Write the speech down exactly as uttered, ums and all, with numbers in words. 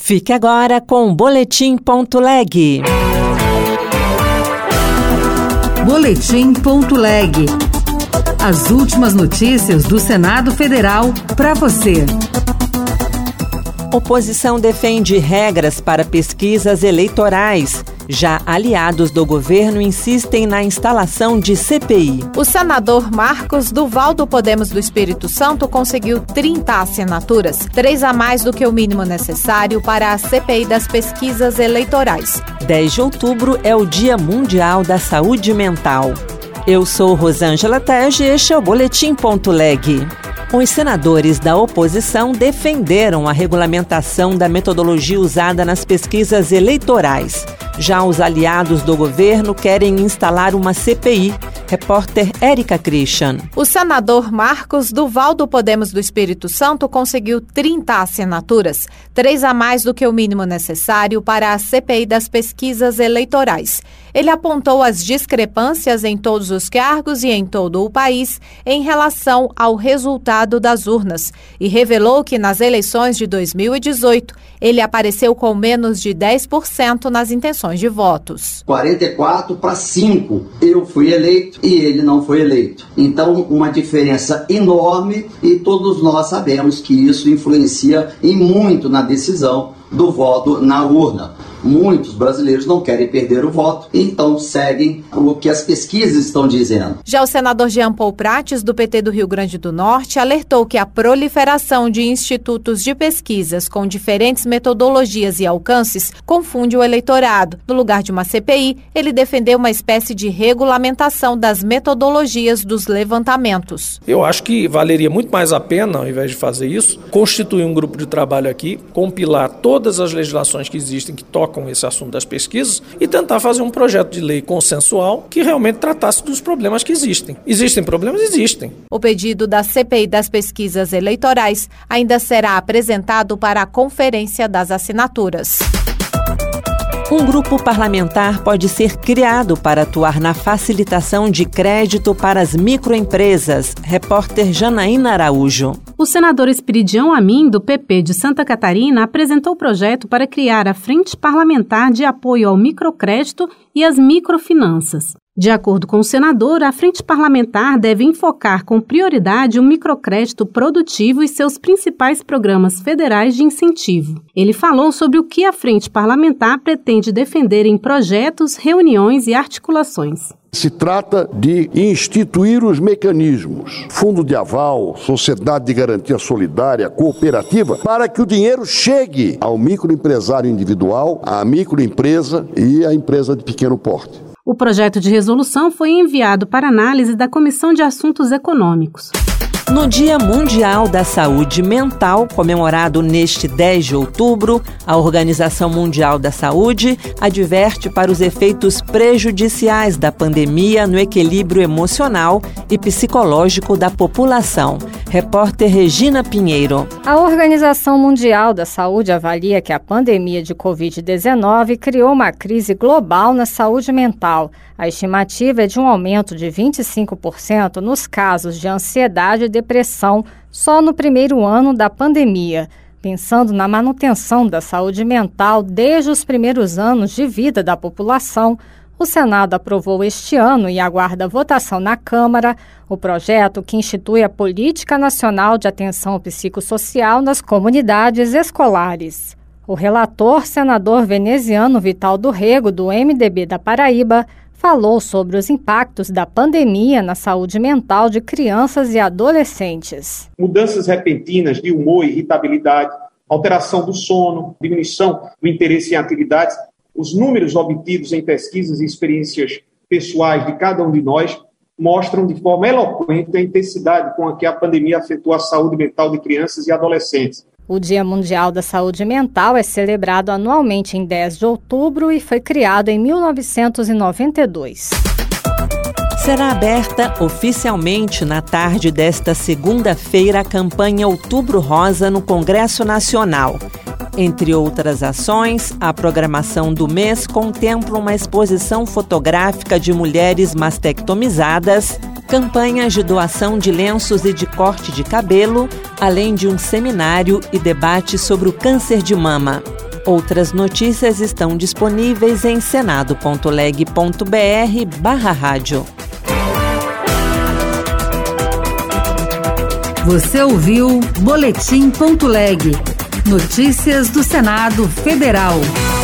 Fique agora com o Boletim Ponto Leg. Boletim Ponto Leg. As últimas notícias do Senado Federal para você. Oposição defende regras para pesquisas eleitorais. Já aliados do governo insistem na instalação de C P I. O senador Marcos Duval do Podemos do Espírito Santo conseguiu trinta assinaturas, três a mais do que o mínimo necessário para a C P I das pesquisas eleitorais. dez de outubro é o Dia Mundial da Saúde Mental. Eu sou Rosângela Tege e este é o Boletim Ponto Leg. Os senadores da oposição defenderam a regulamentação da metodologia usada nas pesquisas eleitorais. Já os aliados do governo querem instalar uma C P I. Repórter Érica Christian. O senador Marcos Duval do Podemos do Espírito Santo conseguiu trinta assinaturas, três a mais do que o mínimo necessário para a C P I das pesquisas eleitorais. Ele apontou as discrepâncias em todos os cargos e em todo o país em relação ao resultado das urnas e revelou que nas eleições de dois mil e dezoito ele apareceu com menos de dez por cento nas intenções de votos. quarenta e quatro para cinco. Eu fui eleito e ele não foi eleito. Então, uma diferença enorme e todos nós sabemos que isso influencia em muito na decisão do voto na urna. Muitos brasileiros não querem perder o voto, então seguem o que as pesquisas estão dizendo. Já o senador Jean Paul Prates, do P T do Rio Grande do Norte, alertou que a proliferação de institutos de pesquisas com diferentes metodologias e alcances confunde o eleitorado. No lugar de uma C P I, ele defendeu uma espécie de regulamentação das metodologias dos levantamentos. Eu acho que valeria muito mais a pena, ao invés de fazer isso, constituir um grupo de trabalho aqui, compilar todas as legislações que existem que tocam com esse assunto das pesquisas e tentar fazer um projeto de lei consensual que realmente tratasse dos problemas que existem. Existem problemas? Existem. O pedido da C P I das pesquisas eleitorais ainda será apresentado para a Conferência das Assinaturas. Um grupo parlamentar pode ser criado para atuar na facilitação de crédito para as microempresas. Repórter Janaína Araújo. O senador Espiridião Amin, do P P de Santa Catarina, apresentou o projeto para criar a Frente Parlamentar de Apoio ao Microcrédito e às Microfinanças. De acordo com o senador, a Frente Parlamentar deve enfocar com prioridade o microcrédito produtivo e seus principais programas federais de incentivo. Ele falou sobre o que a Frente Parlamentar pretende defender em projetos, reuniões e articulações. Se trata de instituir os mecanismos, fundo de aval, sociedade de garantia solidária, cooperativa, para que o dinheiro chegue ao microempresário individual, à microempresa e à empresa de pequeno porte. O projeto de resolução foi enviado para análise da Comissão de Assuntos Econômicos. No Dia Mundial da Saúde Mental, comemorado neste dez de outubro, a Organização Mundial da Saúde adverte para os efeitos prejudiciais da pandemia no equilíbrio emocional e psicológico da população. Repórter Regina Pinheiro. A Organização Mundial da Saúde avalia que a pandemia de covid dezenove criou uma crise global na saúde mental. A estimativa é de um aumento de vinte e cinco por cento nos casos de ansiedade e depressão só no primeiro ano da pandemia. Pensando na manutenção da saúde mental desde os primeiros anos de vida da população, o Senado aprovou este ano e aguarda votação na Câmara o projeto que institui a Política Nacional de Atenção Psicossocial nas comunidades escolares. O relator, senador veneziano Vital do Rego, do M D B da Paraíba, falou sobre os impactos da pandemia na saúde mental de crianças e adolescentes. Mudanças repentinas de humor e irritabilidade, alteração do sono, diminuição do interesse em atividades. Os números obtidos em pesquisas e experiências pessoais de cada um de nós mostram de forma eloquente a intensidade com a que a pandemia afetou a saúde mental de crianças e adolescentes. O Dia Mundial da Saúde Mental é celebrado anualmente em dez de outubro e foi criado em mil novecentos e noventa e dois. Será aberta oficialmente na tarde desta segunda-feira a campanha Outubro Rosa no Congresso Nacional. Entre outras ações, a programação do mês contempla uma exposição fotográfica de mulheres mastectomizadas, campanhas de doação de lenços e de corte de cabelo, além de um seminário e debate sobre o câncer de mama. Outras notícias estão disponíveis em senado ponto leg ponto br barra rádio. Você ouviu Boletim ponto leg. Notícias do Senado Federal.